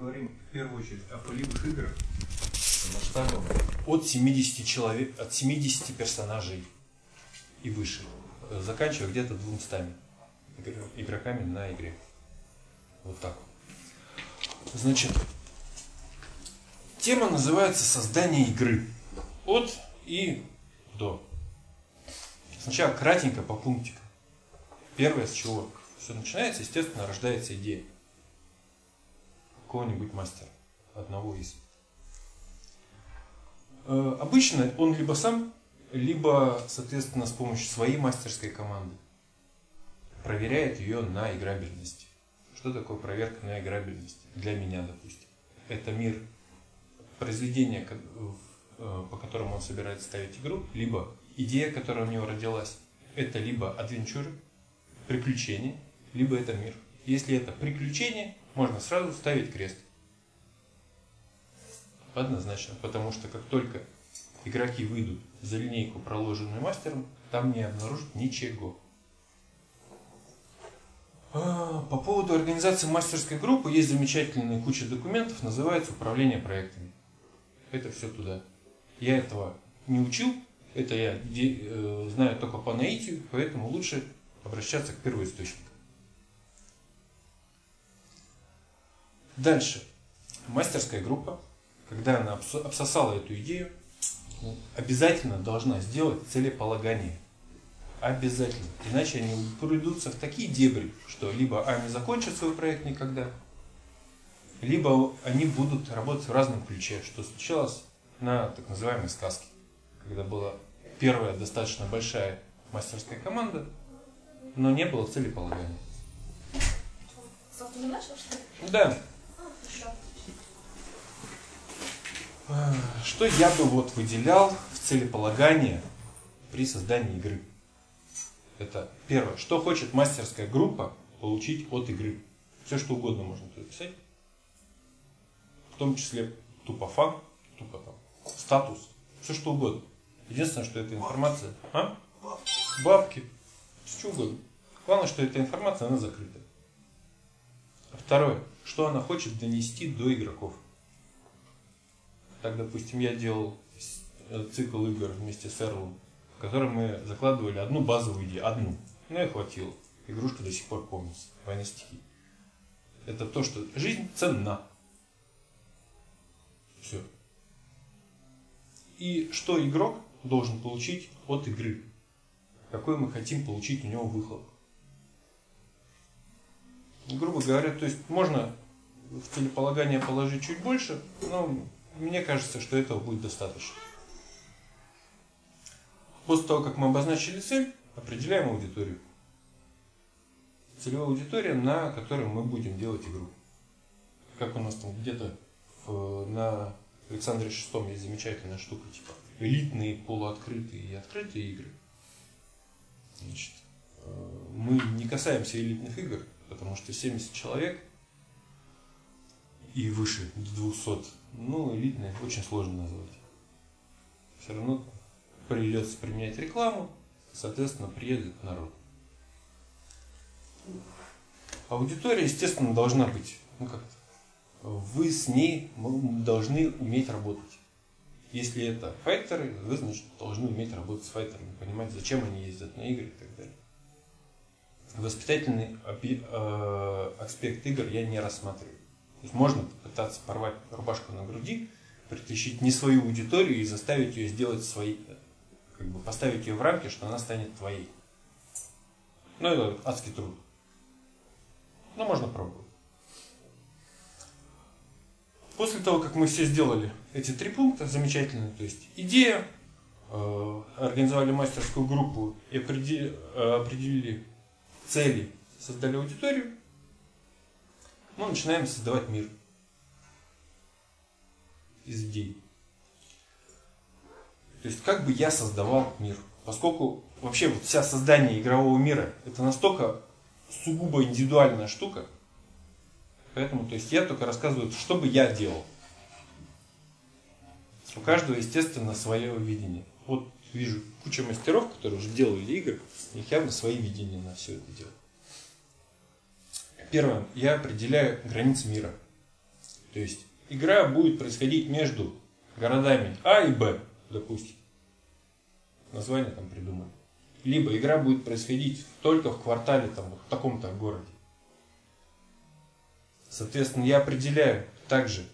говорим в первую очередь о полевых играх масштабом от 70 человек, от 70 персонажей и выше, заканчивая где-то 200 игроками на игре. Вот так. Значит, тема называется «Создание игры». От и до. Сначала кратенько по пунктикам. Первое, с чего все начинается, естественно, рождается идея какого-нибудь мастера, одного из. Обычно он либо сам, либо, соответственно, с помощью своей мастерской команды проверяет ее на играбельность. Что такое проверка на играбельность? Для меня, допустим. Это мир произведения, по которому он собирается ставить игру, либо идея, которая у него родилась. Это либо адвенчуры, приключения, либо это мир. Если это приключение, можно сразу ставить крест. Однозначно, потому что как только игроки выйдут за линейку, проложенную мастером, там не обнаружат ничего. По поводу организации мастерской группы есть замечательная куча документов, называется «Управление проектами». Это все туда. Я этого не учил, это я знаю только по наитию, поэтому лучше обращаться к первоисточнику. Дальше. Мастерская группа, когда она обсосала эту идею, обязательно должна сделать целеполагание. Обязательно. Иначе они придутся в такие дебри, что либо они закончат свой проект никогда, либо они будут работать в разном ключе, что случалось на так называемой сказке, когда была первая достаточно большая мастерская команда, но не было целеполагания. Сказку не начал, что ли? Да. Что я бы выделял в целеполагание при создании игры? Это первое. Что хочет мастерская группа получить от игры? Все что угодно можно туда писать. В том числе тупо фан, тупо там статус. Все что угодно. Единственное, что эта информация... Бабки. Все что угодно. Главное, что эта информация, она закрыта. Второе. Что она хочет донести до игроков? Так, допустим, я делал цикл игр вместе с Эрлом, в котором мы закладывали одну базовую идею. Одну. Ну и хватило. Игрушка до сих пор помнится. «Война стихий». Это то, что жизнь ценна. Все. И что игрок должен получить от игры? Какой мы хотим получить у него выхлоп? Грубо говоря, то есть можно в целеполагание положить чуть больше, но мне кажется, что этого будет достаточно. После того, как мы обозначили цель, определяем аудиторию. Целевая аудитория, на которой мы будем делать игру. Как у нас там где-то на Александре VI есть замечательная штука, типа элитные, полуоткрытые и открытые игры. Значит, мы не касаемся элитных игр, потому что 70 человек и выше 200, элитные очень сложно назвать. Все равно придется применять рекламу, соответственно, приедет народ. Аудитория, естественно, должна быть, вы с ней должны уметь работать. Если это файтеры, вы, значит, должны уметь работать с файтерами, понимать, зачем они ездят на игры и так далее. Воспитательный аспект игр я не рассматриваю. То есть можно попытаться порвать рубашку на груди, притащить не свою аудиторию и заставить ее сделать свои, поставить ее в рамки, что она станет твоей. Это адский труд. Но можно пробовать. После того, как мы все сделали эти 3 пункта замечательные, то есть идея, организовали мастерскую группу и определили цели, создали аудиторию, мы начинаем создавать мир из идей. То есть как бы я создавал мир. Поскольку вообще вся создание игрового мира это настолько сугубо индивидуальная штука, поэтому то есть я только рассказываю, что бы я делал. У каждого, естественно, свое видение. Вот вижу кучу мастеров, которые уже делали игры, у них явно свои видения на все это дело. Первое. Я определяю границы мира. То есть игра будет происходить между городами А и Б, допустим. Название там придумали. Либо игра будет происходить только в квартале, там, вот в таком-то городе. Соответственно, я определяю также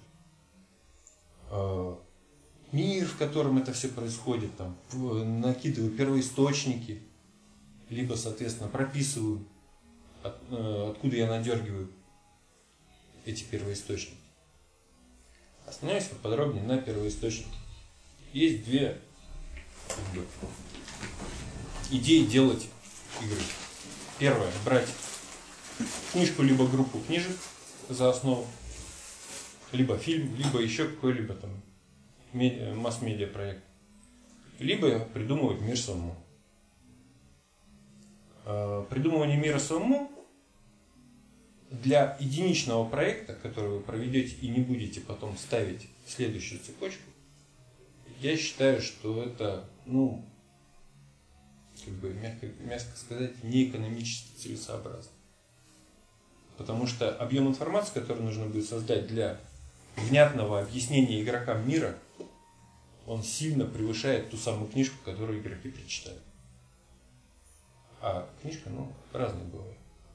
мир, в котором это все происходит, там, накидываю первоисточники, либо, соответственно, прописываю, откуда я надергиваю эти первоисточники. Остановимся подробнее на первоисточнике. Есть две идеи делать игры. Первое, брать книжку, либо группу книжек за основу, либо фильм, либо еще какой-либо там масс-медиа проект, либо придумывать мир самому. Придумывание мира самому для единичного проекта, который вы проведете и не будете потом ставить в следующую цепочку, я считаю, что это, мягко сказать, не экономически целесообразно. Потому что объем информации, который нужно будет создать для внятного объяснения игрокам мира, он сильно превышает ту самую книжку, которую игроки прочитают. А книжка, разная бывает.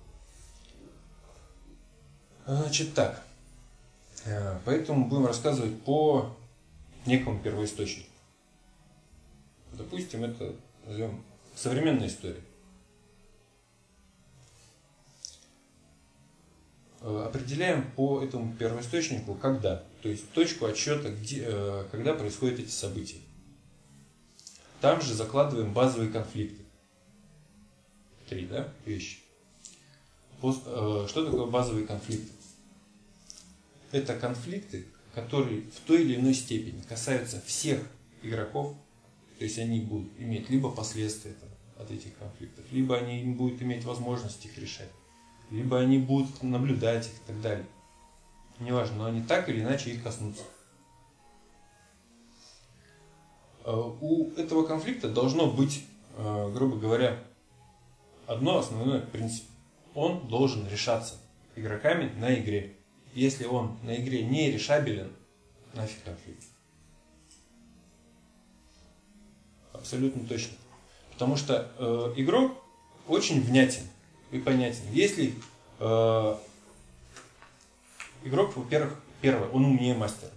Значит так. Поэтому будем рассказывать по некому первоисточнику. Допустим, это назовем современная история. Определяем по этому первоисточнику когда, то есть точку отсчета, когда происходят эти события. Там же закладываем базовые конфликты. 3, вещи. Что такое базовые конфликты? Это конфликты, которые в той или иной степени касаются всех игроков, то есть они будут иметь либо последствия от этих конфликтов, либо они будут иметь возможность их решать, либо они будут наблюдать их и так далее. Неважно, но они так или иначе их коснутся. У этого конфликта должно быть, грубо говоря, одно основное принцип. Он должен решаться игроками на игре. Если он на игре не решабелен, нафиг конфликт. Абсолютно точно. Потому что игрок очень внятен и понятен. Если игрок, во-первых, первое, он умнее мастера.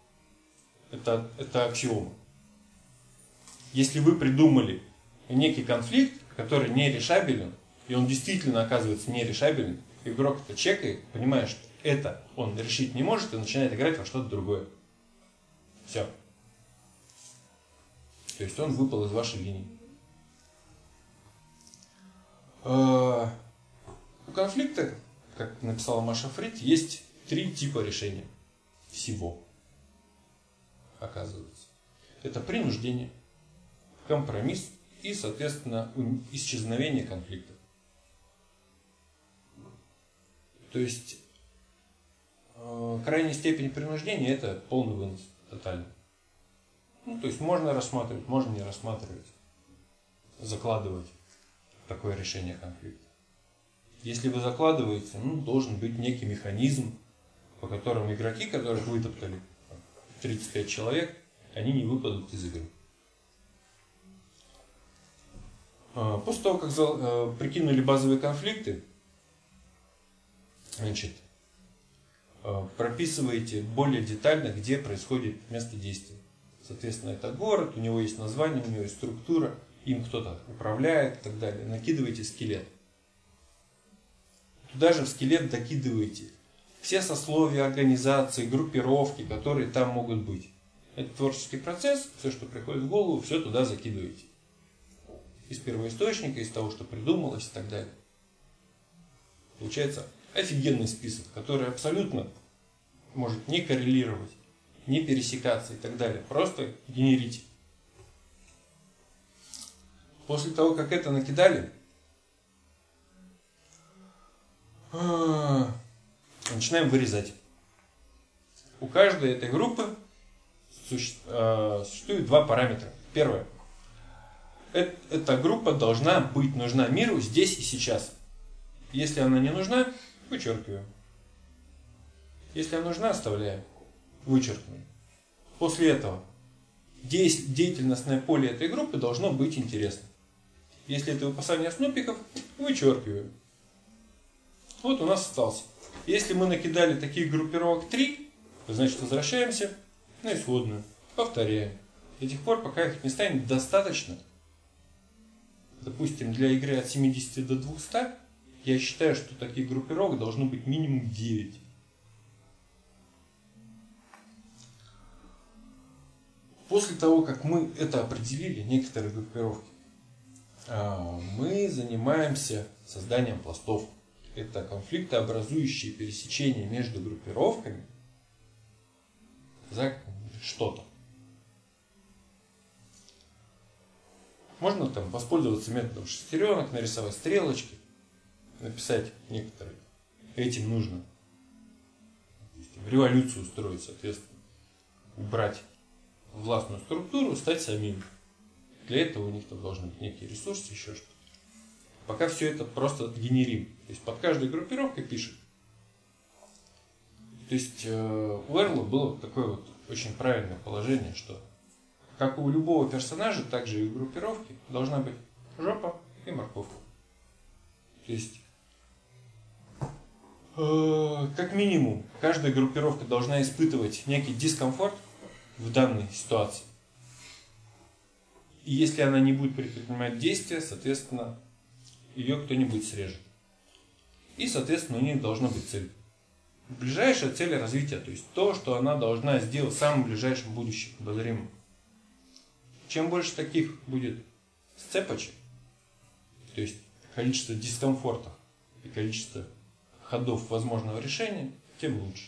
Это аксиома. Если вы придумали некий конфликт, который не решабелен, и он действительно оказывается нерешабелен, игрок это чекает, понимает, что это он решить не может, и начинает играть во что-то другое. Все. То есть он выпал из вашей линии. У конфликта, как написала Маша Фрид, есть 3 типа решения всего, оказывается. Это принуждение, компромисс и, соответственно, исчезновение конфликта. То есть крайняя степень принуждения – это полный вынос, тотальный. То есть можно рассматривать, можно не рассматривать, закладывать такое решение конфликта. Если вы закладываете, должен быть некий механизм, по которому игроки, которых вытоптали 35 человек, они не выпадут из игры. После того, как прикинули базовые конфликты, значит, прописываете более детально, где происходит место действия. Соответственно, это город, у него есть название, у него есть структура, им кто-то управляет и так далее. Накидываете скелет. Туда же в скелет докидываете все сословия, организации, группировки, которые там могут быть. Это творческий процесс, все, что приходит в голову, все туда закидываете. Из первоисточника, из того, что придумалось и так далее. Получается офигенный список, который абсолютно может не коррелировать, не пересекаться и так далее. Просто генерите. После того, как это накидали, начинаем вырезать. У каждой этой группы существует 2 параметра. Первое. Эта группа должна быть нужна миру здесь и сейчас. Если она не нужна, вычеркиваем. Если она нужна, оставляем. Вычеркнем. После этого деятельностное поле этой группы должно быть интересно. Если это выпасание снупиков, вычеркиваем. Вот у нас остался. Если мы накидали таких группировок 3, значит возвращаемся на исходную. Повторяем. До тех пор, пока их не станет достаточно. Допустим, для игры от 70 до 200, я считаю, что таких группировок должно быть минимум 9. После того, как мы это определили, некоторые группировки, мы занимаемся созданием пластов. Это конфликтообразующие пересечения между группировками за что-то. Можно там воспользоваться методом шестеренок, нарисовать стрелочки, написать некоторые. Этим нужно революцию устроить, соответственно, убрать властную структуру, стать самим. Для этого у них там должны быть некие ресурсы, еще что-то. Пока все это просто генерим. То есть под каждой группировкой пишем. То есть у Эрла было такое вот очень правильное положение, что как у любого персонажа, так же и у группировки должна быть жопа и морковка. То есть как минимум каждая группировка должна испытывать некий дискомфорт в данной ситуации. И если она не будет предпринимать действия, соответственно, ее кто-нибудь срежет. И, соответственно, у нее должна быть цель. Ближайшая цель развития, то есть то, что она должна сделать в самом ближайшем будущем, обозримом. Чем больше таких будет сцепочек, то есть количество дискомфортов и количество ходов возможного решения, тем лучше.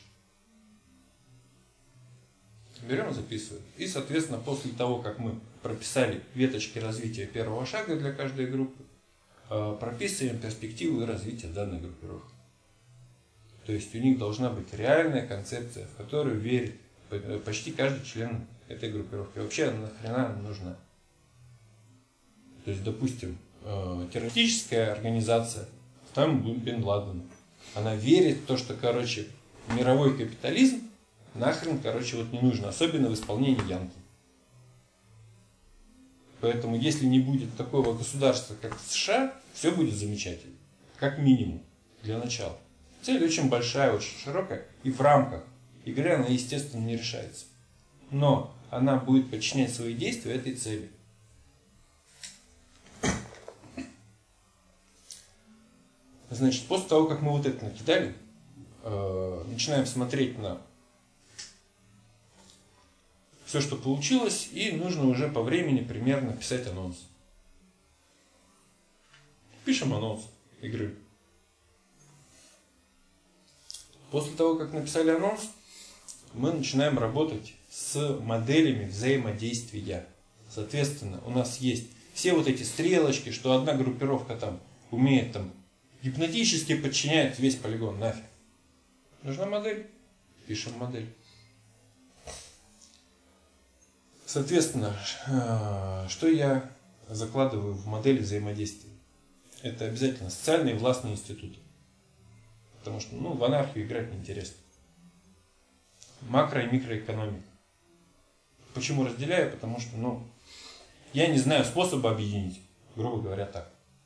Берем и записываем. И, соответственно, после того, как мы прописали веточки развития первого шага для каждой группы, прописываем перспективы развития данной группировки. То есть у них должна быть реальная концепция, в которую верит почти каждый член этой группировки. Вообще она нахрена нам нужна? То есть, допустим, террористическая организация, там Бен Ладен, она верит в то, что, короче, мировой капитализм нахрен, короче, вот не нужно, особенно в исполнении Янки. Поэтому, если не будет такого государства, как США, все будет замечательно. Как минимум, для начала. Цель очень большая, очень широкая, и в рамках игры она, естественно, не решается. Но она будет подчинять свои действия этой цели. Значит, после того, как мы вот это накидали, начинаем смотреть на все, что получилось, и нужно уже по времени примерно писать анонс. Пишем анонс игры. После того, как написали анонс, мы начинаем работать с моделями взаимодействия. Соответственно, у нас есть все вот эти стрелочки, что одна группировка там умеет там гипнотически подчинять весь полигон, нафиг. Нужна модель? Пишем модель. Соответственно, что я закладываю в модели взаимодействия? Это обязательно социальные и властные институты. Потому что в анархию играть неинтересно. Макро- и микроэкономика. Почему разделяю? Потому что я не знаю способа объединить. Грубо говоря, так.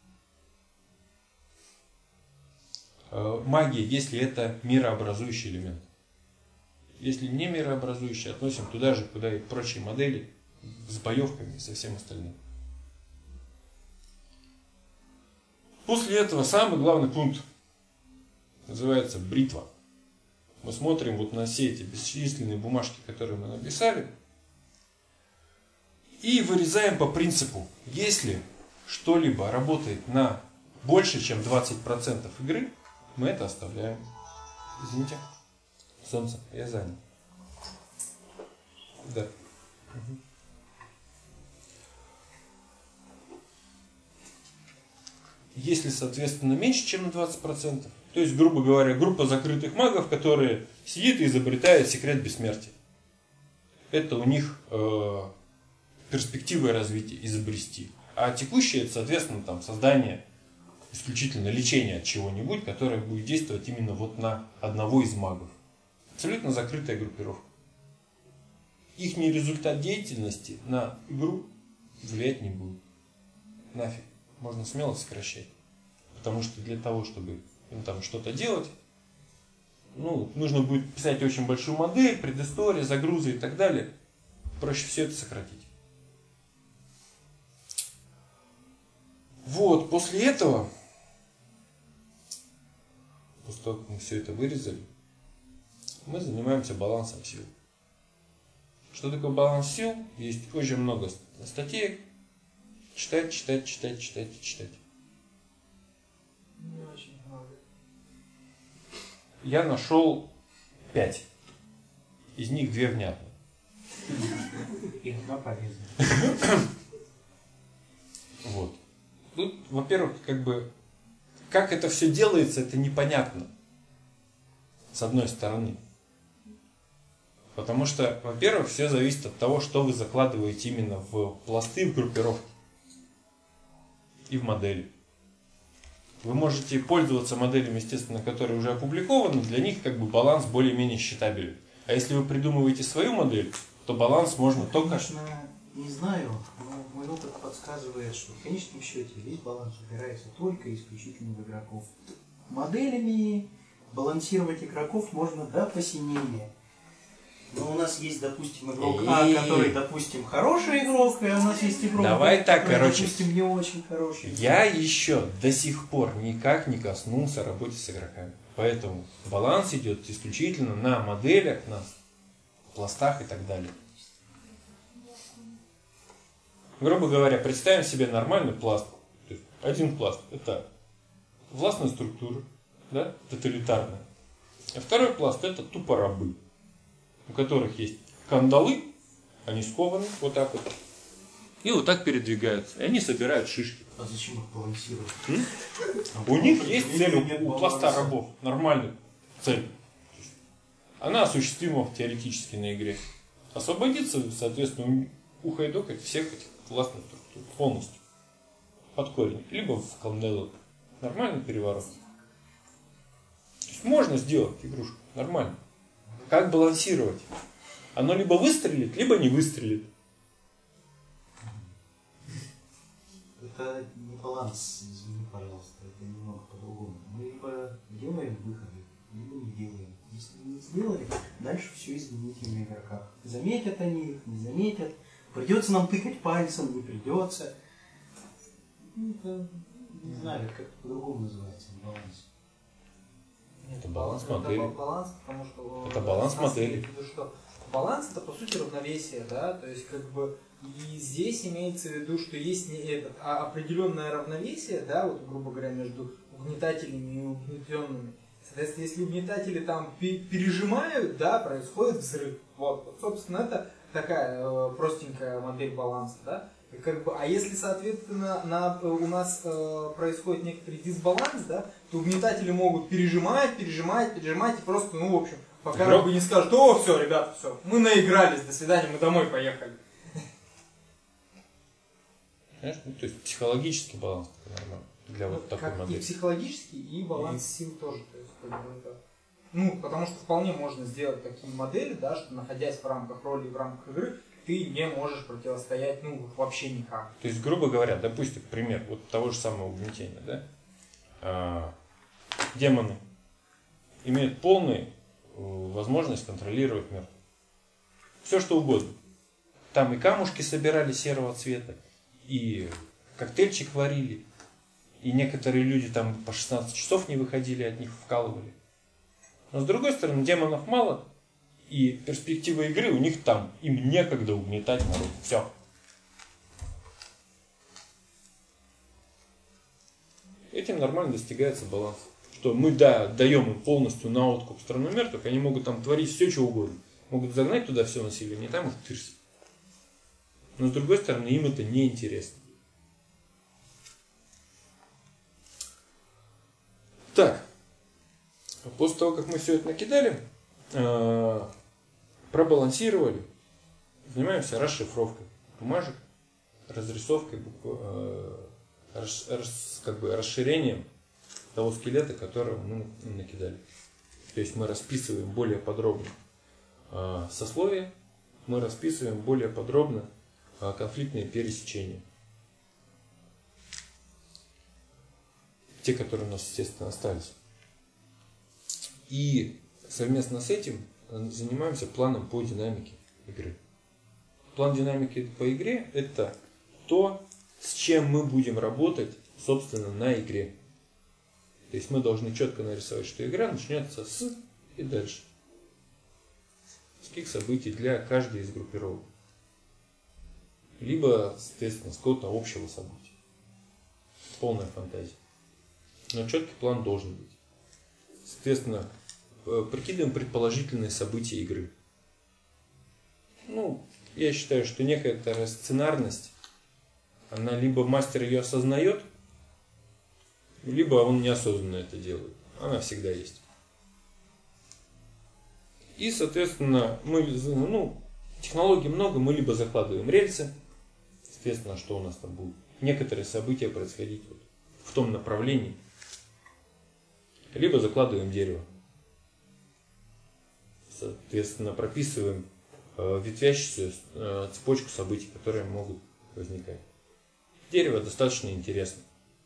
Магия, если это мирообразующий элемент. Если не мирообразующий, относим туда же, куда и прочие модели, с боевками и со всем остальным. После этого самый главный пункт называется бритва. Мы смотрим вот на все эти бесчисленные бумажки, которые мы написали, и вырезаем по принципу, если что-либо работает на больше, чем 20% игры, мы это оставляем. Извините. Солнце, я занят. Да. Угу. Если, соответственно, меньше, чем на 20%, то есть, грубо говоря, группа закрытых магов, которые сидит и изобретает секрет бессмертия. Это у них перспективы развития изобрести. А текущее, это, соответственно, там, создание исключительно лечения от чего-нибудь, которое будет действовать именно вот на одного из магов. Абсолютно закрытая группировка. Их результат деятельности на игру влиять не будет. Нафиг. Можно смело сокращать. Потому что для того, чтобы им там что-то делать, нужно будет писать очень большую модель, предыстория, загрузы и так далее. Проще все это сократить. Вот, после этого, после того, как мы все это вырезали, мы занимаемся балансом сил. Что такое баланс сил? Есть очень много статей. Читать. Не очень много. Я нашел 5. Из них 2 внятные. И одна полезная. Вот. Тут, во-первых, как это все делается, это непонятно. С одной стороны. Потому что, во-первых, все зависит от того, что вы закладываете именно в пласты, в группировки и в модели. Вы можете пользоваться моделями, естественно, которые уже опубликованы, для них баланс более-менее считабелен. А если вы придумываете свою модель, то баланс можно только... Конечно, не знаю, но мой опыт подсказывает, что в конечном счете весь баланс упирается только и исключительно в игроков. Моделями балансировать игроков можно до посинения. Но у нас есть, допустим, игрок А, который, допустим, хороший игрок, и у нас есть игрок Давай Б, так, который, допустим, не очень хороший. Я еще до сих пор никак не коснулся работы с игроками. Поэтому баланс идет исключительно на моделях, на пластах и так далее. Грубо говоря, представим себе нормальный пласт. То есть один пласт – это властная структура, да, тоталитарная. А второй пласт – это тупо рабы, у которых есть кандалы, они скованы вот так вот, и вот так передвигаются. И они собирают шишки. А зачем их балансировать? У них есть цель, у пласта рабов, нормальная цель. Она осуществима теоретически на игре. Освободиться, соответственно, ухайдокать всех этих властных структур полностью. Под корень. Либо в кандалы. Нормальный переворот. То есть можно сделать игрушку. Нормально. Как балансировать? Оно либо выстрелит, либо не выстрелит. Это не баланс, извини, пожалуйста, это немного по-другому. Мы либо делаем выходы, либо не делаем. Если не сделали, дальше все измените на игроках. Заметят они их, не заметят. Придется нам тыкать пальцем, не придется. Это, не знаю, как по-другому называется, баланс. Это баланс модели. Это баланс, потому что... Это баланс модели. Что баланс это по сути равновесие, да, то есть и здесь имеется в виду, что есть не определенное равновесие, да, вот грубо говоря, между угнетателями и угнетенными. Соответственно, если угнетатели там пережимают, да, происходит взрыв. Вот, собственно, это такая простенькая модель баланса, да. И а если, соответственно, у нас происходит некоторый дисбаланс, да, то угнетатели могут пережимать, и просто, в общем, пока не скажут: о, все, ребята, все, мы наигрались, до свидания, мы домой поехали. Знаешь, то есть психологический баланс нормально для вот такой модели. И психологический, и баланс сил тоже. То есть, это, потому что вполне можно сделать такие модели, да, что находясь в рамках роли, в рамках игры, ты не можешь противостоять, вообще никак. То есть, грубо говоря, допустим, пример вот того же самого угнетения, да? Демоны имеют полную возможность контролировать мир. Все что угодно. Там и камушки собирали серого цвета, и коктейльчик варили, и некоторые люди там по 16 часов не выходили, от них вкалывали. Но с другой стороны, демонов мало, и перспектива игры у них там, им некогда угнетать народ. Все. Этим нормально достигается баланс. Что мы, да, даем им полностью на откуп страну мертвых, они могут там творить все, что угодно. Могут загнать туда все население, там их тырс. Но с другой стороны, им это не интересно. Так. После того, как мы все это накидали, пробалансировали, занимаемся расшифровкой бумажек, разрисовкой, расширением того скелета, которого мы накидали. То есть мы расписываем более подробно сословия, мы расписываем более подробно конфликтные пересечения. Те, которые у нас, естественно, остались. И совместно с этим занимаемся планом по динамике игры. План динамики по игре – это то, с чем мы будем работать, собственно, на игре. То есть мы должны четко нарисовать, что игра начнется с и дальше. С каких событий для каждой из группировок. Либо, соответственно, с какого-то общего события. Полная фантазия. Но четкий план должен быть. Соответственно, прикидываем предположительные события игры. Ну, я считаю, что некая сценарность, она либо мастер ее осознает, либо он неосознанно это делает. Она всегда есть. И, соответственно, технологий много, мы либо закладываем рельсы, соответственно, что у нас там будет. Некоторые события происходить вот в том направлении, либо закладываем дерево. Соответственно, прописываем ветвящуюся цепочку событий, которые могут возникать. Дерево достаточно интересно.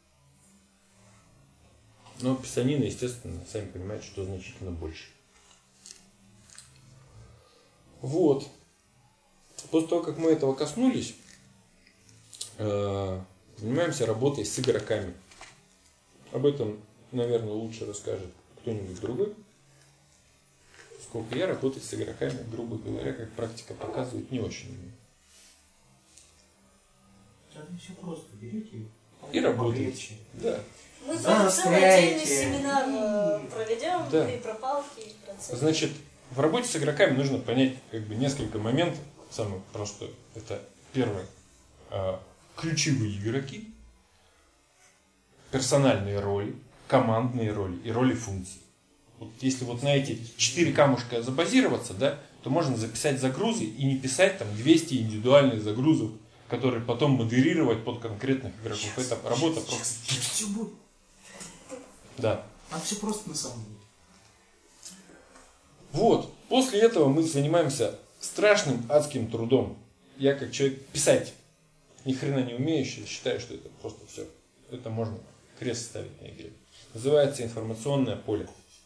Но писанина, естественно, сами понимаете, что значительно больше. Вот. После того, как мы этого коснулись, занимаемся работой с игроками. Об этом, наверное, лучше расскажет кто-нибудь другой. Сколько я работать с игроками, грубо говоря, как практика показывает, не очень умею. Это все просто. Берете и работаете. Да. Мы целый отдельный семинар проведем, да. И про палки, и про цепи. Значит, в работе с игроками нужно понять несколько моментов. Самое простое. Это первое. Ключевые игроки, персональные роли, командные роли и роли функций. Вот если вот на эти 4 камушка забазироваться, да, то можно записать загрузы и не писать там 200 индивидуальных загрузов, которые потом модерировать под конкретных игроков. Это работа просто. Все будет. Да. А все просто на самом деле. Вот. После этого мы занимаемся страшным адским трудом. Я как человек писать ни хрена не умеющий, считаю, что это просто все. Это можно крест ставить на игре. Называется информационное поле.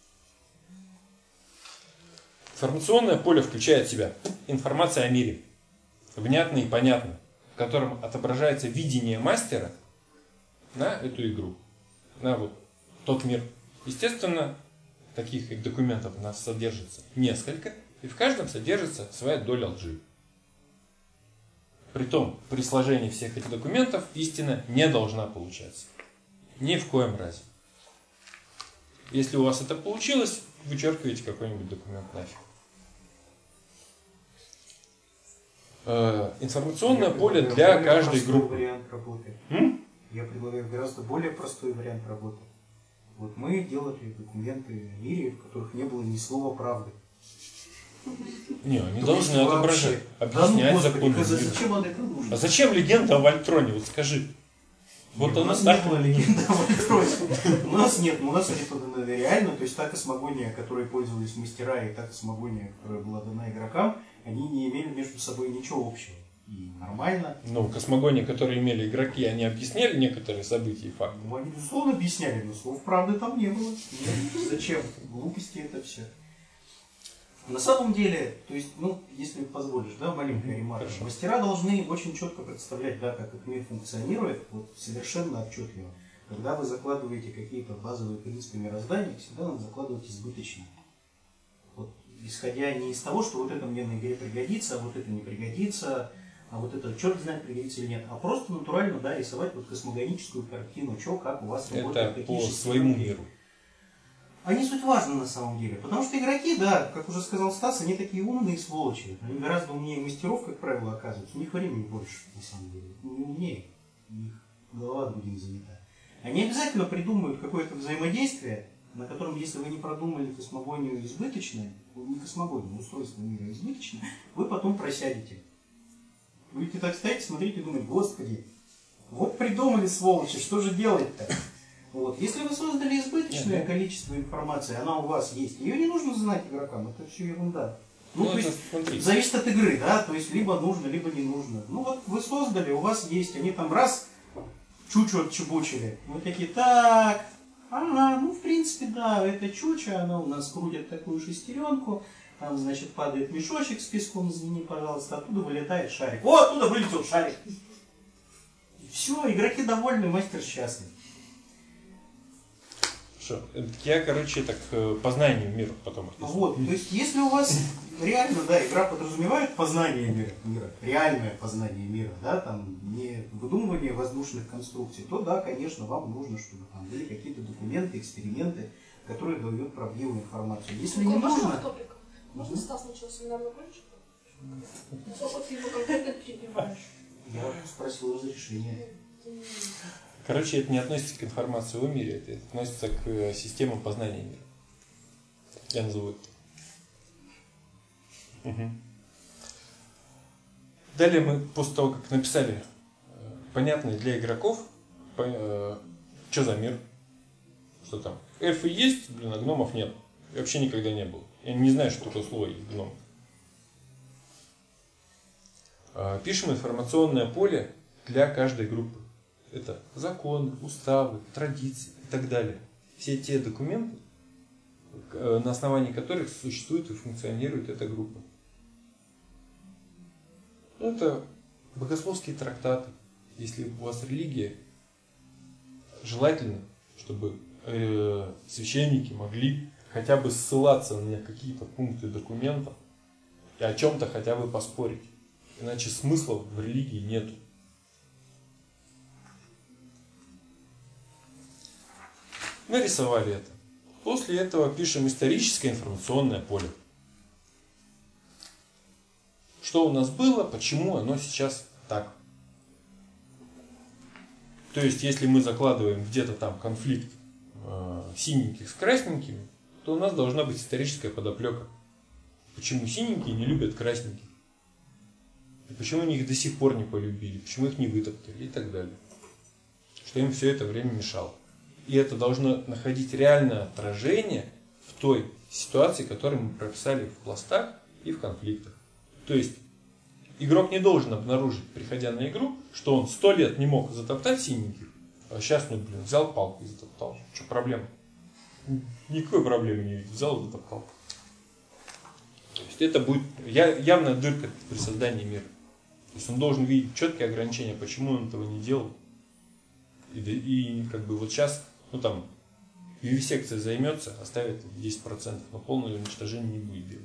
Информационное поле включает в себя информация о мире. Внятно и понятно. В котором отображается видение мастера на эту игру. На вот тот мир. Естественно, таких документов у нас содержится несколько. И в каждом содержится своя доля лжи. Притом, при сложении всех этих документов истина не должна получаться. Ни в коем разе. Если у вас это получилось, вычеркиваете какой-нибудь документ нафиг. Информационное поле для каждой группы. Вариант работы. Я предлагаю гораздо более простой вариант работы. Вот мы делали документы о мире, в которых не было ни слова правды. Не, они должны отображать, объяснять законы мира. Зачем он это нужно? А зачем легенда о Вольтроне? Вот скажи. Вот у нас не было легенды о Вольтроне. У нас нет, у нас это реально, то есть та космогония, которой пользовались мастера, и та космогония, которая была дана игрокам, они не имели между собой ничего общего. И нормально. Ну, космогонии, которые имели игроки, они объясняли некоторые события и факты. Ну, они, безусловно, объясняли, но слов правды там не было. Зачем? Глупости это все. На самом деле, то есть, если позволишь, да, маленькая ремарка. Мастера должны очень четко представлять, да, как этот мир функционирует, вот совершенно отчетливо. Когда вы закладываете какие-то базовые принципы мироздания, всегда надо закладывать избыточно. Вот, исходя не из того, что вот это мне на игре пригодится, а вот это не пригодится, а вот это черт знает, пригодится или нет, а просто натурально, да, рисовать вот космогоническую картину, что, как у вас работает, это по своему миру. А не суть важно на самом деле, потому что игроки, да, как уже сказал Стас, они такие умные сволочи, они гораздо умнее мастеров, как правило, оказываются, у них времени больше, на самом деле, не умнее, у них голова другим занята. Они обязательно придумают какое-то взаимодействие, на котором, если вы не продумали космогонию избыточное, не космогонию, устройство мира избыточное, вы потом просядете. Будете так стоять, смотреть и думать, господи, вот придумали сволочи, что же делать-то? Вот. Если вы создали избыточное количество информации, она у вас есть, ее не нужно знать игрокам, это все ерунда. Ну, то есть, зависит от игры, да, то есть либо нужно, либо не нужно. Ну вот вы создали, у вас есть, они там раз чучу отчебучили. Вы такие, так, ага, ну в принципе, да, это чуча, она у нас крутит такую шестеренку, там, значит, падает мешочек с песком, извини, пожалуйста, оттуда вылетает шарик. О, оттуда вылетел шарик. Все, игроки довольны, мастер счастлив. Что? Я, короче, так по знанию мира потом. Вот, то есть, если у вас реально, да, игра подразумевает познание мира, реальное познание мира, да, там, не выдумывание воздушных конструкций, то да, конечно, вам нужно, чтобы там были какие-то документы, эксперименты, которые дают правдивую информацию. Если не нужно... Можно Стас сначала семинарную колледж? Сколько ты его конкретно перебиваешь? Я спросил разрешения. Короче, это не относится к информации о мире, это относится к системам познания мира. Я назову это. Угу. Далее мы, после того, как написали понятные для игроков, что за мир, что там. Эльфы есть, блин, а гномов нет. И вообще никогда не было. Я не знаю, что такое слово гном. Пишем информационное поле для каждой группы. Это законы, уставы, традиции и так далее. Все те документы, на основании которых существует и функционирует эта группа. Это богословские трактаты. Если у вас религия, желательно, чтобы священники могли хотя бы ссылаться на какие-то пункты документов и о чем-то хотя бы поспорить. Иначе смысла в религии нету. Нарисовали это. После этого пишем историческое информационное поле. Что у нас было, почему оно сейчас так. То есть, если мы закладываем где-то там конфликт синеньких с красненькими, то у нас должна быть историческая подоплека. Почему синенькие не любят красненьких? И почему они их до сих пор не полюбили? Почему их не вытоптали? И так далее. Что им все это время мешало. И это должно находить реальное отражение в той ситуации, которую мы прописали в пластах и в конфликтах. То есть, игрок не должен обнаружить, приходя на игру, что он 100 лет не мог затоптать синеньких, а сейчас, ну, блин, взял палку и затоптал. Что проблема? Никакой проблемы не видит. Взял и затоптал. То есть, это будет явная дырка при создании мира. То есть, он должен видеть четкие ограничения, почему он этого не делал. И как бы вот сейчас, ну там, вивисекция займется, оставит 10%, но полное уничтожение не будет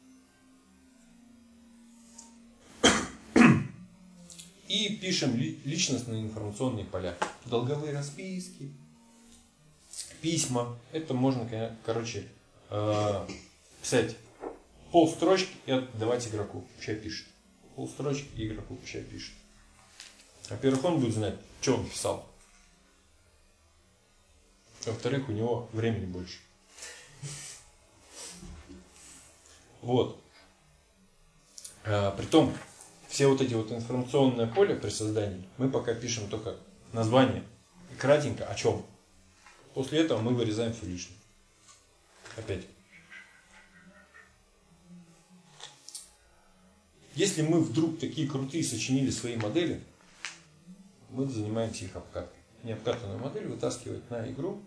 делать. И пишем личностные информационные поля. Долговые расписки, письма. Это можно, короче, писать полстрочки и отдавать игроку. Пускай пишет. Полстрочки и игроку пускай пишет. Во-первых, он будет знать, что он писал. Во-вторых, у него времени больше. Вот. Притом, все вот эти вот информационное поле при создании, мы пока пишем только название и кратенько о чем. После этого мы вырезаем все лишнее. Опять. Если мы вдруг такие крутые сочинили свои модели, мы занимаемся их обкаткой. Необкатанную модель вытаскивать на игру.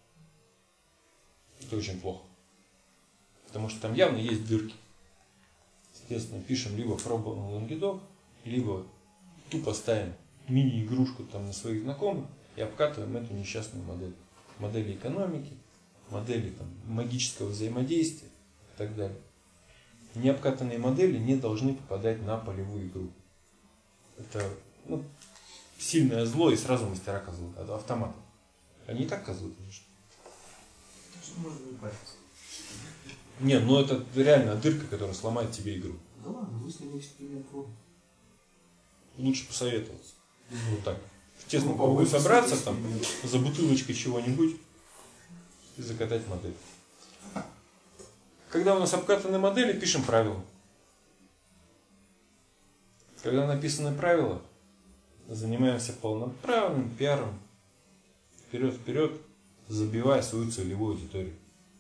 Это очень плохо. Потому что там явно есть дырки. Соответственно, пишем либо пробованный лонгидок, либо тупо ставим мини-игрушку там на своих знакомых и обкатываем эту несчастную модель. Модели экономики, модели там, магического взаимодействия и так далее. Необкатанные модели не должны попадать на полевую игру. Это сильное зло, и сразу мастера козлы, автоматом. Они и так козлы, конечно. Что можно не париться? Не, ну это реально дырка, которая сломает тебе игру. Да ладно, мысленный эксперимент. Лучше посоветоваться. Вот так. В тесном кругу собраться, там, за бутылочкой чего-нибудь и закатать модель. Когда у нас обкатаны модели, пишем правила. Когда написаны правила, занимаемся полноправным пиаром. Вперед, забивая свою целевую аудиторию.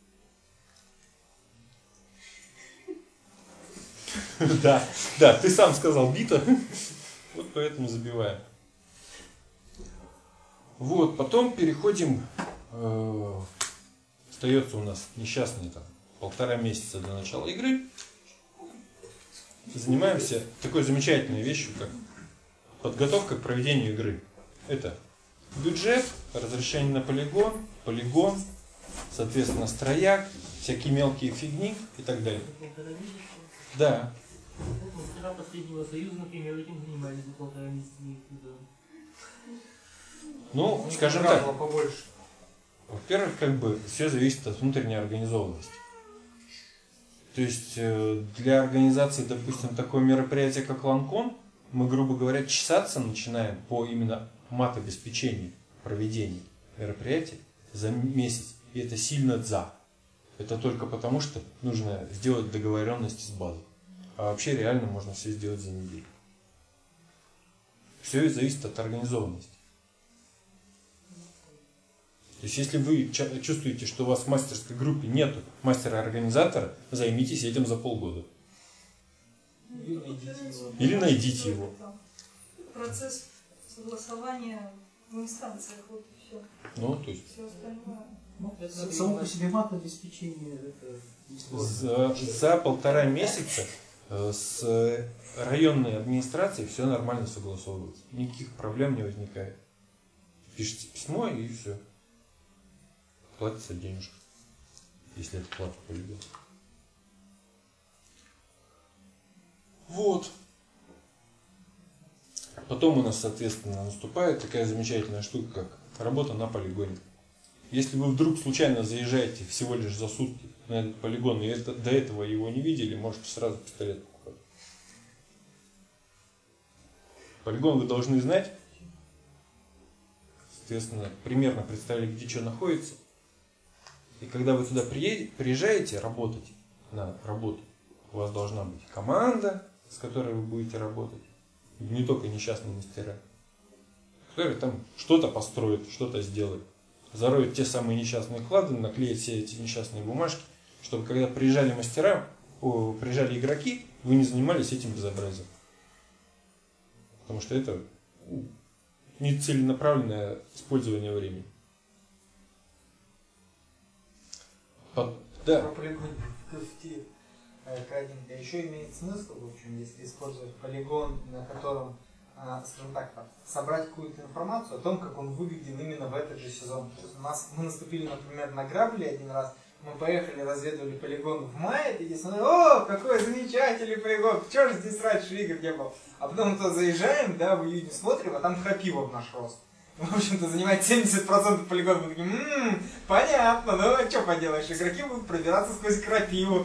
Да, ты сам сказал бита, вот поэтому забиваем. Вот, потом переходим, остается у нас несчастные там 1,5 месяца до начала игры. Занимаемся такой замечательной вещью, как подготовка к проведению игры. Это бюджет, разрешение на полигон, соответственно, строяк, всякие мелкие фигни и так далее. Да. Мастера последнего союза, например, этим занимались за 1,5 месяца. Ну, скажем так, во-первых, как бы все зависит от внутренней организованности. То есть для организации, допустим, такого мероприятия, как LAN-CON, мы, грубо говоря, чесаться начинаем по именно матобеспечению проведения мероприятия за месяц. И это сильно за. Это только потому, что нужно сделать договоренности с базой. А вообще реально можно все сделать за неделю. Все зависит от организованности. То есть, если вы чувствуете, что у вас в мастерской группе нет мастера-организатора, займитесь этим за полгода. Или найдите его. Процесс согласования в инстанциях, вот и все. Ну, то есть. Все остальное. Само по себе матобеспечение это не сложно. За 1,5 месяца с районной администрацией все нормально согласовывается. Никаких проблем не возникает. Пишите письмо и все. Платится денежка, если это плата по любви. Вот. Потом у нас, соответственно, наступает такая замечательная штука, как работа на полигоне. Если вы вдруг случайно заезжаете всего лишь за сутки на этот полигон, и до этого его не видели, можете сразу пистолет покупать. Полигон вы должны знать. Соответственно, примерно представили, где что находится. И когда вы туда приезжаете работать на работу, у вас должна быть команда, с которой вы будете работать. Не только несчастные мастера, которые там что-то построят, что-то сделают. Зароют те самые несчастные клады, наклеят все эти несчастные бумажки, чтобы когда приезжали приезжали игроки, вы не занимались этим безобразием. Потому что это нецеленаправленное использование времени. Да. Про полигон кратенько. Еще имеет смысл, в общем, если использовать полигон, на котором, скажем так, собрать какую-то информацию о том, как он выглядел именно в этот же сезон. То есть мы наступили, например, на грабли один раз, мы поехали, разведывали полигон в мае, и смотрели, о, какой замечательный полигон, чего же здесь раньше игр не было? А потом мы заезжаем, да, в июне смотрим, а там крапива в наш рост. В общем-то, занимает 70% полигона. Мы такие, понятно, ну а что поделаешь, игроки будут пробираться сквозь крапиву.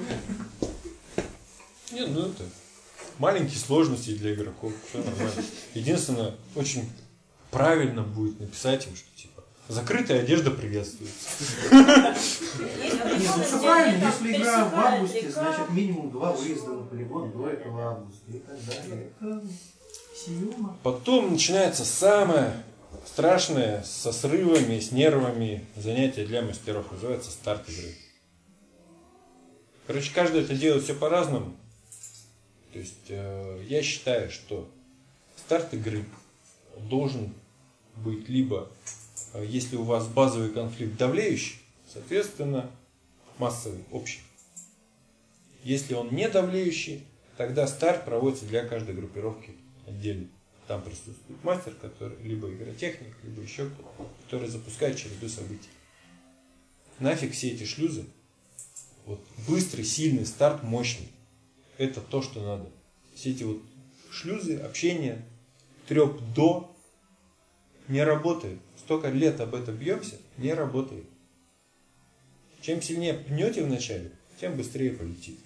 Нет, ну это маленькие сложности для игроков, все нормально. Единственное, очень правильно будет написать им, что типа закрытая одежда приветствуется. Нет, ну все правильно, если игра в августе, значит минимум 2 выезда на полигон до этого августа и так далее. Это сиюма. Потом начинается самое страшное со срывами, с нервами занятие для мастеров. Называется старт игры. Короче, каждый это делает все по-разному. То есть я считаю, что старт игры должен быть либо, если у вас базовый конфликт давлеющий, соответственно, массовый, общий. Если он не давлеющий, тогда старт проводится для каждой группировки отдельно. Там присутствует мастер, который либо игротехник, либо еще кто-то, который запускает череду событий. Нафиг все эти шлюзы. Вот быстрый, сильный старт, мощный. Это то, что надо. Все эти вот шлюзы, общение, треп до не работает. Столько лет об этом бьемся, не работает. Чем сильнее пнете вначале, тем быстрее полетит.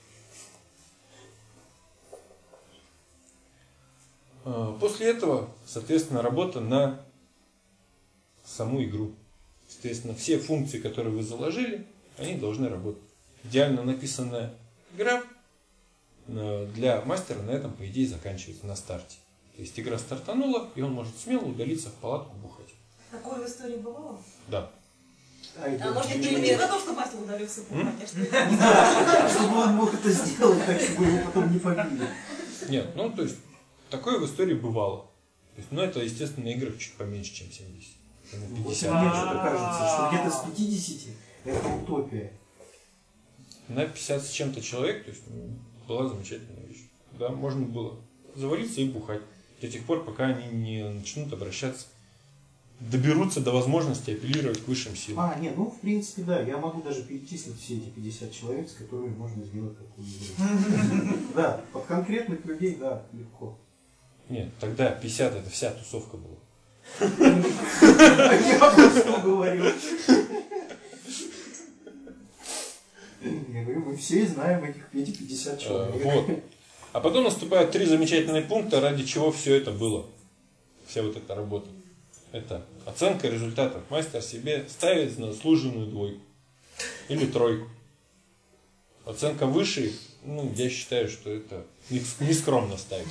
После этого, соответственно, работа на саму игру. Соответственно, все функции, которые вы заложили, они должны работать. Идеально написанная игра для мастера на этом, по идее, заканчивается на старте. То есть игра стартанула, и он может смело удалиться в палатку бухать. Такое в истории бывало? Да. А может, Ты пример. не готов, что мастер удалился по конечно. Да, чтобы он мог это сделать, так чтобы его потом не побили. Нет, ну то есть такое в истории бывало. То есть, ну это, естественно, на играх чуть поменьше, чем 70. На 50. Мне что-то кажется, что где-то с 50 это утопия. На 50 с чем-то человек, то есть была замечательная вещь. Да, можно было завалиться и бухать. До тех пор, пока они не начнут обращаться, доберутся до возможности апеллировать к высшим силам. Нет, ну в принципе, да, я могу даже перечислить все эти 50 человек, с которыми можно сделать такую игру. Да, под конкретных людей, да, легко. Нет, тогда 50 это вся тусовка была. Я просто говорю. Я говорю, мы все знаем эти 50 человек. Вот. А потом наступают 3 замечательные пункта, ради чего все это было. Вся вот эта работа. Это оценка результатов. Мастер себе ставит на заслуженную 2 или 3. Оценка выше, ну, я считаю, что это нескромно ставить.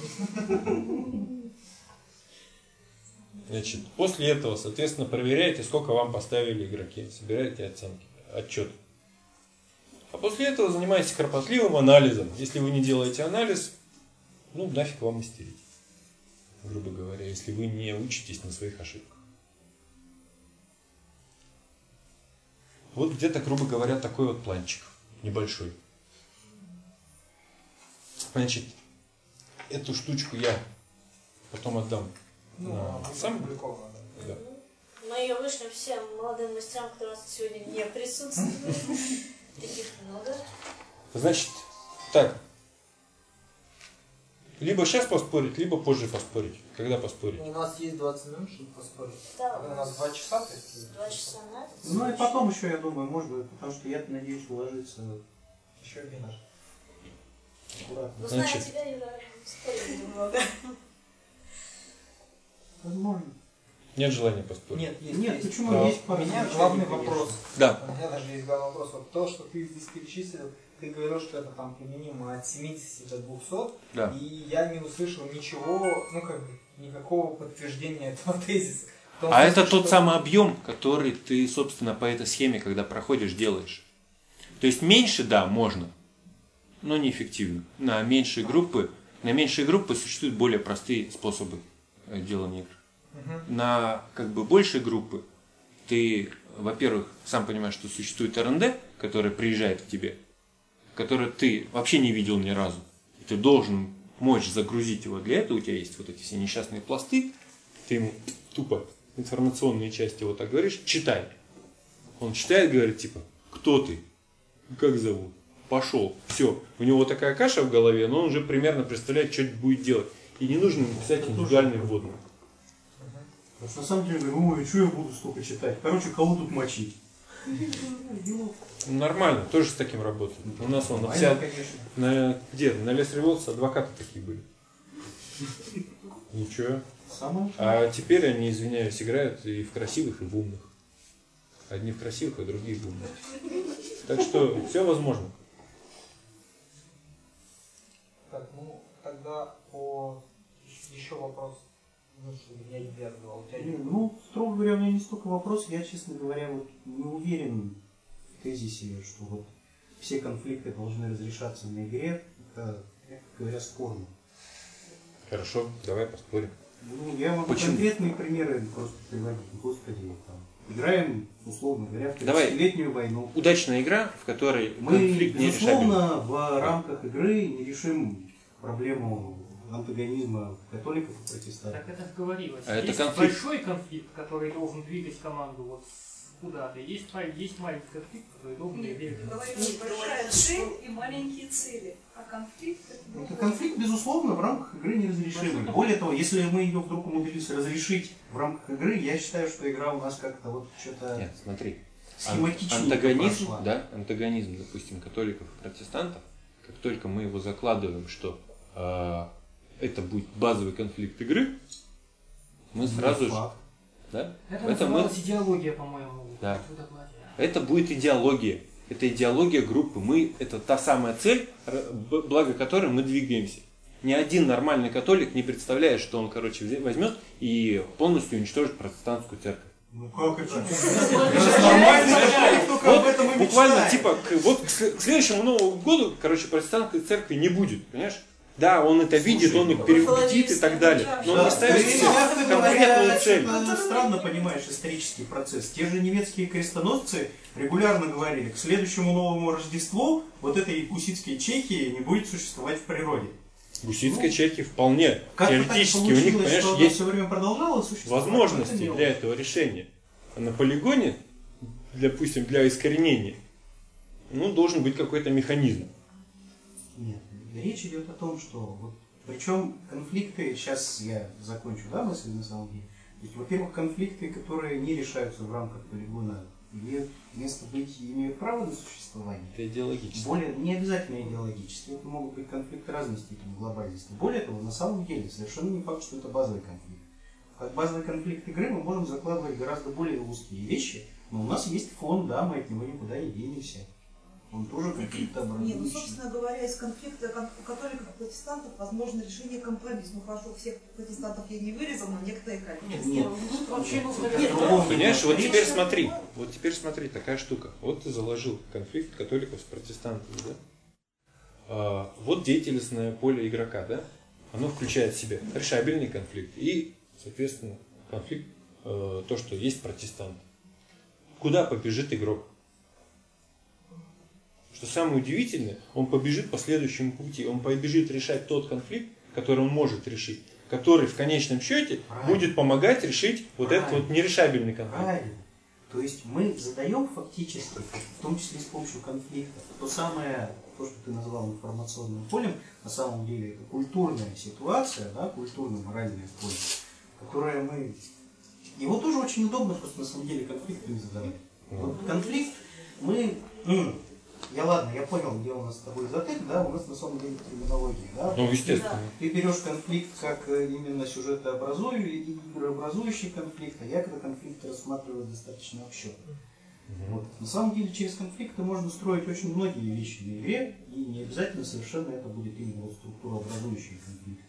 Значит, после этого, соответственно, проверяете, сколько вам поставили игроки. Собираете оценки, отчет. А после этого занимаетесь кропотливым анализом. Если вы не делаете анализ, ну, нафиг вам мастерить. Грубо говоря, если вы не учитесь на своих ошибках. Вот где-то, грубо говоря, такой вот планчик. Небольшой. Значит, эту штучку я потом отдам. Сам? Да. Мы ее вышлем всем молодым мастерам, которые у нас сегодня не присутствуют. Таких много. Значит, так. Либо сейчас поспорить, либо позже поспорить. Когда поспорить? У нас есть 20 минут, чтобы поспорить. Да, У нас 2 часа, то есть. 2 часа на это. Ну и потом еще, я думаю, может, потому что я надеюсь уложиться Еще меньше. аккуратно. Ну, зная Значит. тебя, Юра, спорить немного. Возможно. Нет желания поспорить. Нет, есть. Нет, есть. почему Да. есть У пара меня замечаний, главный конечно. вопрос. Да. У меня даже есть главный вопрос. Вот то, что ты здесь перечислил, ты говорил, что это там применимо от 70 до 200. Да. И я не услышал ничего, ну как бы, никакого подтверждения этого тезиса. В том А смысле, это тот что- самый объем, который ты, собственно, по этой схеме, когда проходишь, делаешь. То есть меньше, да, можно, но неэффективно. На меньшие группы существуют более простые способы делания игр. На как бы большие группы ты, во-первых, сам понимаешь, что существует РНД, который приезжает к тебе, который ты вообще не видел ни разу. И ты должен мочь загрузить его. Для этого у тебя есть вот эти все несчастные пласты. Ты ему тупо информационные части вот так говоришь, читай. Он читает, говорит, типа, кто ты? Как зовут? Пошел. Все. У него такая каша в голове, но он уже примерно представляет, что будет делать. И не нужно ему писать индивидуальные вводные. Потому что на самом деле, говорю, ой, что я буду столько читать? Короче, кого тут мочить? Нормально, тоже с таким работает. У нас он Нормально, конечно. где? На Лес Револс адвокаты такие были. Ничего. Самое А теперь они, извиняюсь, играют и в красивых, и в умных. Одни в красивых, а другие в умных. Так что все возможно. Так, ну тогда еще вопрос. Ну, что я не задавал. У тебя есть? Ну, строго говоря, у меня не столько вопросов. Я, честно говоря, вот не уверен в тезисе, что вот все конфликты должны разрешаться на игре. Это, мягко говоря, спорно. Хорошо, давай поспорим. Ну, я могу Почему? конкретные примеры просто приводить. Господи, там, играем, условно говоря, в Давай. 30-летнюю войну. Удачная игра, в которой Мы, конфликт не решаем. безусловно, в рамках игры не решим проблему антагонизма католиков и протестантов. Так это говорилось. А это Есть конфликт. большой конфликт, который должен двигать команду вот куда-то. Есть маленький конфликт, который должен двигать. Говорим, большая цель и маленькие цели. А конфликт это... Это конфликт, безусловно, в рамках игры неразрешимый. Более того, если мы ее вдруг умудрились разрешить в рамках игры, я считаю, что игра у нас как-то вот что-то Нет, смотри. схематичнее Антагонизм, прошла. да, антагонизм, допустим, католиков и протестантов, как только мы его закладываем, что это будет базовый конфликт игры, мы сразу же, Факт. да, Это это мы, называлась идеология, по-моему. Да. в докладе. это будет идеология, это идеология группы, это та самая цель, благо которой мы двигаемся. Ни один нормальный католик не представляет, что он, короче, возьмет и полностью уничтожит протестантскую церковь. Ну как это? Это Нормально, только об этом и Буквально, мечтаем. типа, к следующему Новому году, короче, протестантской церкви не будет, понимаешь? Да, он это видит, он их переубедит и так далее. Но он Да, не ставит ты, себе мягко говоря, конкретную цель. что-то странно понимаешь исторический процесс. Те же немецкие крестоносцы регулярно говорили, к следующему Новому Рождеству вот этой гуситской Чехии не будет существовать в природе. Гуситской Чехии вполне Как-то теоретически так у них, получилось, понимаешь, что она есть все время продолжала существовать. возможности но это для не этого решения. А на полигоне, допустим, для искоренения, ну, должен быть какой-то механизм. Нет, речь идет о том, что вот, причем конфликты, сейчас я закончу, да, мысль на самом деле. То есть, во-первых, конфликты, которые не решаются в рамках полигона, имеют место быть и имеют право на существование. Это идеологически. Более, не обязательно идеологически, это могут быть конфликты разной степени глобальности. Более того, на самом деле, совершенно не факт, что это базовый конфликт. Как базовый конфликт игры мы можем закладывать гораздо более узкие вещи, но у нас есть фон, да, мы от него никуда не денемся. Он тоже какие-то Нет, ну, образующие. собственно говоря, из конфликта католиков и протестантов возможно решение компромисса. Ну хорошо, всех протестантов я не вырезал, но некоторые количество. Нет, вообще нужно Понимаешь, вот Речь теперь идет- смотри, такая штука. Вот ты заложил конфликт католиков с протестантами, да? Вот деятельностное поле игрока, да? Оно включает в себя решабельный конфликт и, соответственно, конфликт, то, что есть протестант. Куда побежит игрок? Что самое удивительное, он побежит по следующему пути, он побежит решать тот конфликт, который он может решить, который в конечном счете будет помогать решить вот этот вот нерешабельный конфликт. Правильно. То есть мы задаем фактически, в том числе с помощью конфликта, то самое, то, что ты назвал информационным полем, на самом деле это культурная ситуация, да, культурно-моральное поле, которое мы... Его тоже очень удобно просто на самом деле конфликтами задавать. Вот конфликт мы... Я понял, где у нас с тобой затык, да, у нас на самом деле терминология, да. Ну, естественно. Ты берешь конфликт как именно игрообразующий конфликт, а я когда конфликт рассматриваю достаточно общо. Вот. На самом деле через конфликты можно строить очень многие вещи на игре, и не обязательно совершенно это будет именно вот структурообразующие конфликты.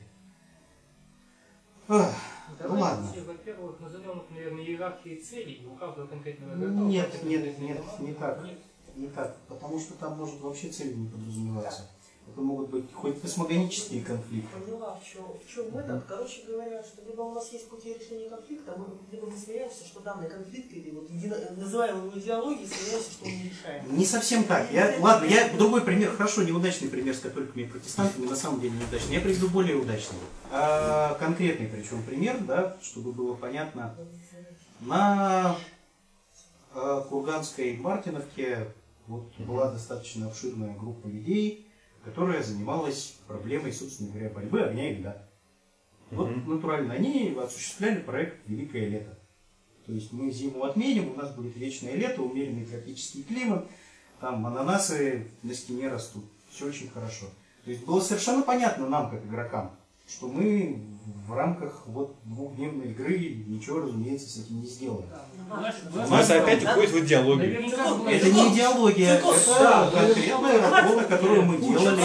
Ну ладно. Во-первых, назовем, наверное, иерархии целей у каждого конкретного игрока. Нет, не так. Не так, потому что там может вообще цели не подразумеваться. Это могут быть хоть космогонические конфликты. Поняла, в чем этот. Короче говоря, что либо у нас есть пути решения конфликта, либо мы смеемся, что данный конфликт, или вот называем его идеологией, смеемся, что он не решаем. Не совсем так. Ладно, я другой пример, хорошо, неудачный пример с католиками и протестантами, на самом деле неудачный. Я приведу более удачный. Конкретный причем пример, да, чтобы было понятно. На Курганской Мартиновке вот была достаточно обширная группа людей, которая занималась проблемой, собственно говоря, борьбы огня и льда. Вот натурально они осуществляли проект «Великое лето». То есть мы зиму отменим, у нас будет вечное лето, умеренный тропический климат, там ананасы на стене растут. Все очень хорошо. То есть было совершенно понятно нам, как игрокам, что мы в рамках вот двухдневной игры ничего, разумеется, с этим не сделаем. У нас опять уходит в идеологию. Это не идеология, это конкретная работа, которую мы делали.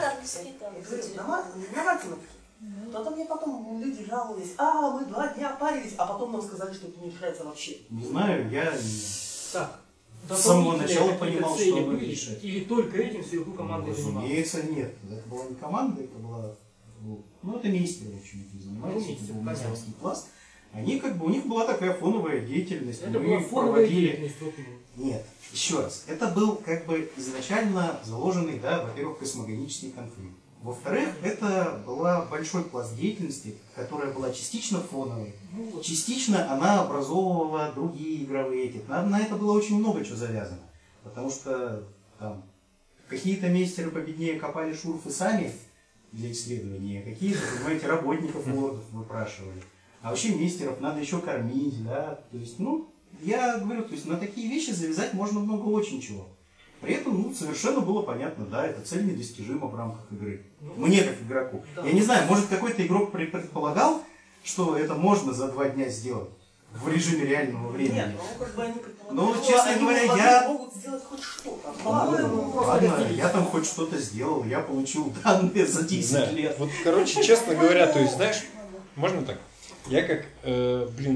На Мартиновке. Потом мне потом люди жаловались, мы 2 дня парились, а потом нам сказали, что это не решается вообще. Не знаю, я Так. с самого начала понимал, цели что оно были, не решает. или только этим сверху команды занималась? Разумеется, нет. Это была не команда, это была... Ну, это мейстеры, в общем, этим занимались, это был мастерский пласт. Они как бы, у них была такая фоновая деятельность. Это мы была фоновая проводили... деятельность. Нет, еще раз. Это был как бы изначально заложенный, да, во-первых, космогонический конфликт. Во-вторых, это была большой пласт деятельности, которая была частично фоновой. Частично она образовывала другие игровые эти. На это было очень много чего завязано. Потому что там какие-то мейстеры победнее копали шурфы сами для исследования, какие-то, понимаете, работников лордов выпрашивали. А вообще мейстеров надо еще кормить, да. То есть, я говорю, то есть на такие вещи завязать можно много очень чего. При этом, совершенно было понятно, да, эта цель недостижима в рамках игры. Мне как игроку. Да. Я не знаю, может какой-то игрок предполагал, что это можно за 2 дня сделать в режиме реального времени. Нет, как бы они предполагали, Ну, что честно они говоря, могут сделать хоть что-то. Ладно, я там хоть что-то сделал, я получил данные за 10 Знаю. лет. Вот, короче, честно говоря, то есть, знаешь, можно так? Я как,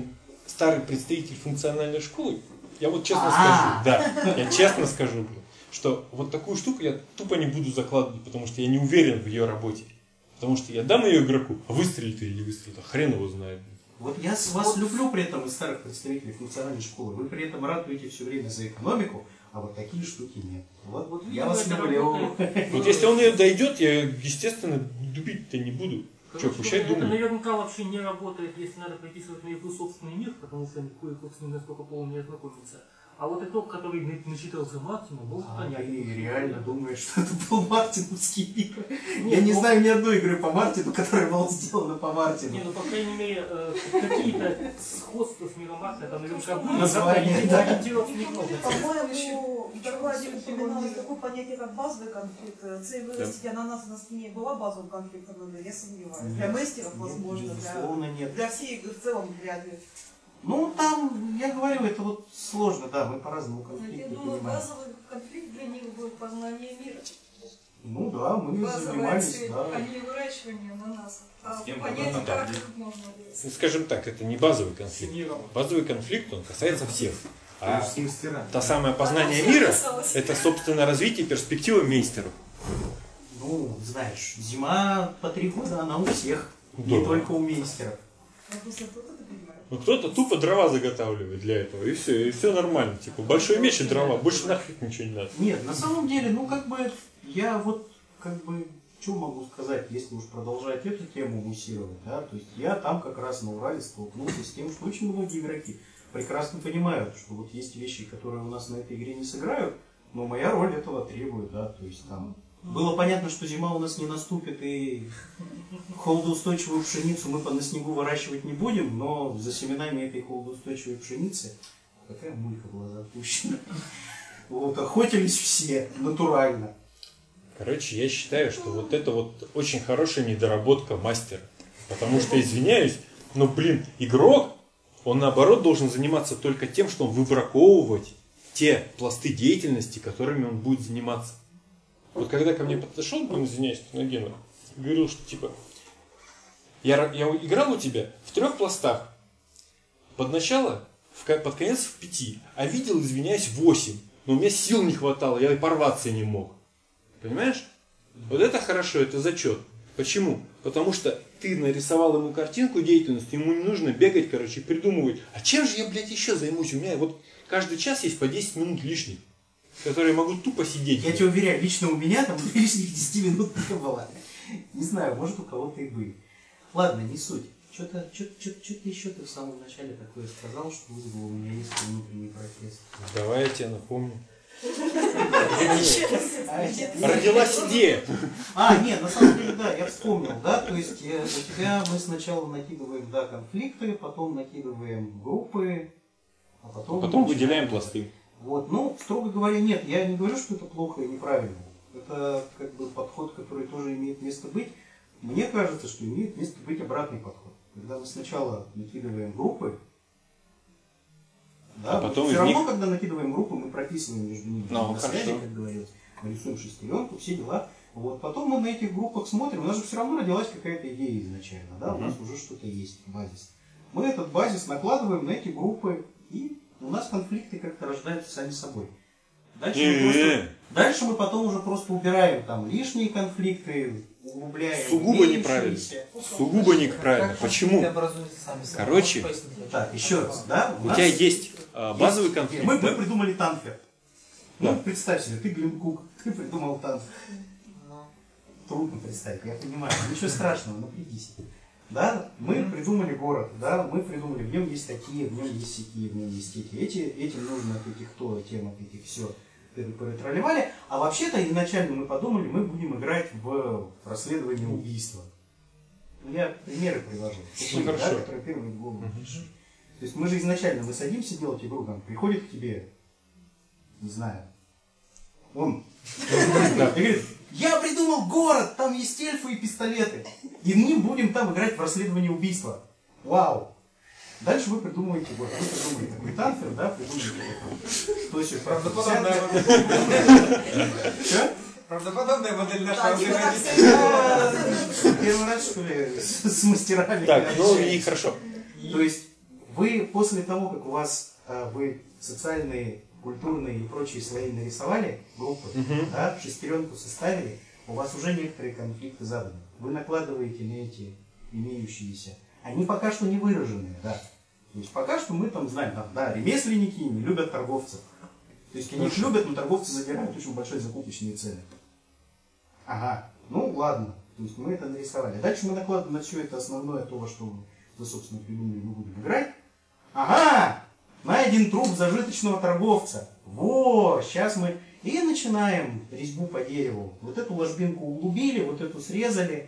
старый представитель функциональной школы, я вот честно скажу, да, я честно скажу, блин, что вот такую штуку я тупо не буду закладывать, потому что я не уверен в ее работе. Потому что я дам ее игроку, а выстрелит или не выстрелит, а хрен его знает. Вот я вас люблю при этом из старых представителей функциональной школы. Вы при этом радуете все время за экономику, а вот такие штуки нет. Вот я вас люблю. Вот если он ее дойдет, я, естественно, дубить-то не буду. Что, пущай это думаю. наверняка вообще не работает, если надо приписывать на игру собственный мир, потому что кое-кто с ним настолько полно не ознакомится. А вот итог, который начитался Мартину, был понятен. Ты реально думаешь, что это был мартиновский мир? Я не знаю ни одной игры по Мартину, которая была сделана по Мартину. Не, ну по крайней мере, какие-то сходства с миром Мартина, там наверняка были, название, да. ориентироваться не можно. По-моему, в докладе упоминалось такое понятие, как базовый конфликт. Цель вырастить ананас на спине была базовым конфликтом, но я сомневаюсь. Для мастеров, возможно, для всей игры в целом вряд ли. Ну, там, я говорю, это вот сложно, да, мы по-разному конфликты Я думаю, понимаем. базовый конфликт для них был познание мира. Ну да, мы Базовая занимались, цель, да. а не выращивание ананасов. А С кем понять, надо как добить? их можно вырастить. Ну, скажем так, это не базовый конфликт. Базовый конфликт, он касается всех. А та самое познание мира, это, собственно, развитие перспективы мейстеров. Ну, знаешь, зима по 3 года, она у всех, Да. не только у мейстеров. Ну, кто-то тупо дрова заготавливает для этого, и все нормально. Типа, большой меч и дрова, больше нахрен ничего не надо. Нет, на самом деле, ну, как бы, я вот, как бы, что могу сказать, если уж продолжать эту тему муссировать, да, то есть я там как раз на Урале столкнулся с тем, что очень многие игроки прекрасно понимают, что вот есть вещи, которые у нас на этой игре не сыграют, но моя роль этого требует, да, то есть там было понятно, что зима у нас не наступит и холодоустойчивую пшеницу мы на снегу выращивать не будем, но за семенами этой холодоустойчивой пшеницы, какая мулька была запущена, вот, охотились все натурально. Короче, я считаю, что вот это вот очень хорошая недоработка мастера. Потому что, извиняюсь, но, блин, игрок, он наоборот должен заниматься только тем, что он выбраковывать те пласты деятельности, которыми он будет заниматься. Вот когда ко мне подошел, извиняюсь, Нагенов, говорил, что типа, я играл у тебя в 3 пластах. Под начало, под конец в 5, а видел, извиняюсь, 8. Но у меня сил не хватало, я и порваться не мог. Понимаешь? Вот это хорошо, это зачет. Почему? Потому что ты нарисовал ему картинку деятельности, ему не нужно бегать, короче, придумывать. А чем же я, блядь, еще займусь? У меня вот каждый час есть по 10 минут лишних, которые я могу тупо сидеть. Я тебя уверяю, лично у меня там лишних 10 минут не было. Не знаю, может у кого-то и были. Ладно, не суть. Что-то еще ты в самом начале такое сказал, что вызвало у меня несколько внутренний протест. Давай я тебе напомню. Родилась идея. Нет, на самом деле, да, я вспомнил, да, то есть у тебя мы сначала накидываем, да, конфликты, потом накидываем группы, а потом выделяем пласты. Вот, ну, строго говоря, нет, я не говорю, что это плохо и неправильно. Это как бы подход, который тоже имеет место быть. Мне кажется, что имеет место быть обратный подход. Когда мы сначала накидываем группы, да, а потом все равно, когда накидываем группы, мы прописываем между ними на связи, как говорилось, мы рисуем шестеренку, все дела. Вот, потом мы на этих группах смотрим, у нас же все равно родилась какая-то идея изначально, да, у нас уже что-то есть, базис. Мы этот базис накладываем на эти группы, и у нас конфликты как-то рождаются сами собой. Дальше мы потом уже просто убираем там лишние конфликты, углубляем. Сугубо неправильно. Сугубо неправильно. Почему? Короче, так, еще раз, да? У тебя есть базовый конфликт. Мы придумали танфер. Ну, представь себе, ты Глен Кук, ты придумал танфер. Трудно представить, я понимаю. Ничего страшного, напрягись. Да, мы придумали город, да, мы придумали, в нем есть такие, в нем есть сякие, в нем есть эти. Этим нужно от этих то, тем от этих все. Тролливали. А вообще-то изначально мы подумали, мы будем играть в расследование убийства. Я примеры привожу, да, которые первые в голову пришли. То есть мы же изначально, мы садимся делать игру, там, приходит к тебе, не знаю, он, и говорит, я придумал город, там есть эльфы и пистолеты, и мы будем там играть в расследование убийства. Вау! Дальше вы придумываете город. Вы придумали такой танфер, да, придумали что еще? Правдоподобная модель. Что? Правдоподобная модель нашего взаимодействия. Первый раз, что ли, с мастерами. Так, ну и хорошо. То есть Вы после того, как у вас вы социальные, культурные и прочие слои нарисовали, группы, да, шестеренку составили, у вас уже некоторые конфликты заданы. Вы накладываете на эти имеющиеся. Они пока что не выраженные, да. То есть пока что мы там знаем, да, ремесленники не любят торговцев. То есть они их любят, но торговцы задирают очень большие закупочные цены. Ага, ну ладно. То есть мы это нарисовали. Дальше мы накладываем на все это основное, то, во что вы, собственно, придумали, мы будем играть. Ага! Найден труп зажиточного торговца. Во! Сейчас мы... И начинаем резьбу по дереву. Вот эту ложбинку углубили, вот эту срезали.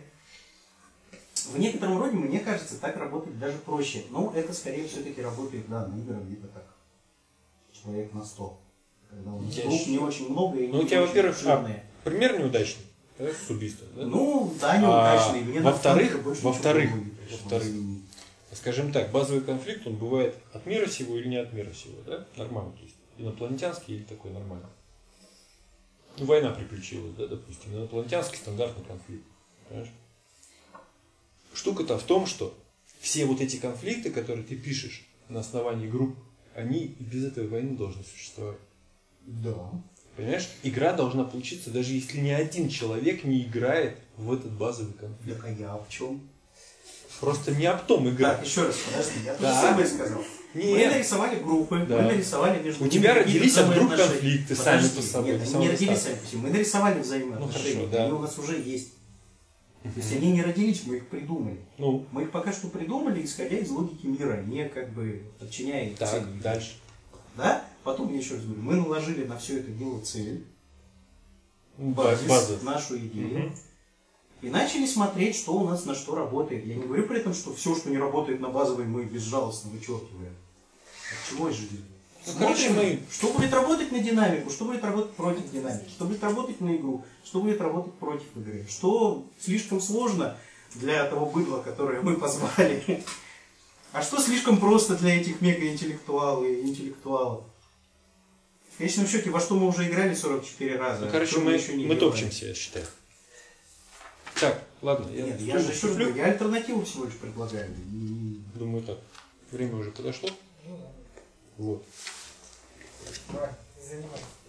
В некотором роде, мне кажется, так работать даже проще. Но это скорее все-таки работает, да, на играх где-то так. Человек на 100. Когда у нас труп не очень много и ну, не у тебя, очень во-первых, жирные. пример неудачный. Да, с убийством, да? Ну, да, неудачный. Мне во-вторых, во-вторых, скажем так, базовый конфликт, он бывает от мира сего или не от мира сего, да? Нормально, то есть инопланетянский или такой нормальный. Ну, война приключилась, да, допустим, инопланетянский стандартный конфликт, понимаешь? Штука-то в том, что все вот эти конфликты, которые ты пишешь на основании групп, они и без этой войны должны существовать. Да. Понимаешь? Игра должна получиться, даже если ни один человек не играет в этот базовый конфликт. Так, а я в чем? Просто не об том игра. Так, еще раз, подожди, я то же Да. самое сказал. Нет. Мы нарисовали группы, Да. мы нарисовали между У ними тебя какие-то родились вдруг взаимоотношения. конфликты Подожди, сами по собой. Нет, они не родились сами по себе. Мы нарисовали взаимоотношения. Ну, хорошо, да. Они у нас уже есть. То есть они не родились, мы их придумали. Ну, Мы их пока что придумали, исходя из логики мира, не как бы подчиняя их так, цели. дальше. Да? Потом, я еще раз говорю, мы наложили на все это дело цель, База. нашу идею. И начали смотреть, что у нас на что работает. Я не говорю при этом, что все, что не работает на базовой, мы безжалостно вычеркиваем. От чего же? Ну, короче, мы... Что будет работать на динамику, что будет работать против динамики, что будет работать на игру, что будет работать против игры, что слишком сложно для того быдла, которое мы позвали, а что слишком просто для этих мегаинтеллектуалов и интеллектуалов. В конечном счете, во что мы уже играли 44 раза. Ну, короче, мы топчемся, я считаю. Так, ладно. Нет, я же еще говорю, я альтернативу всего лишь предлагаю. Думаю, так. Время уже подошло. Вот. Давай, занимай.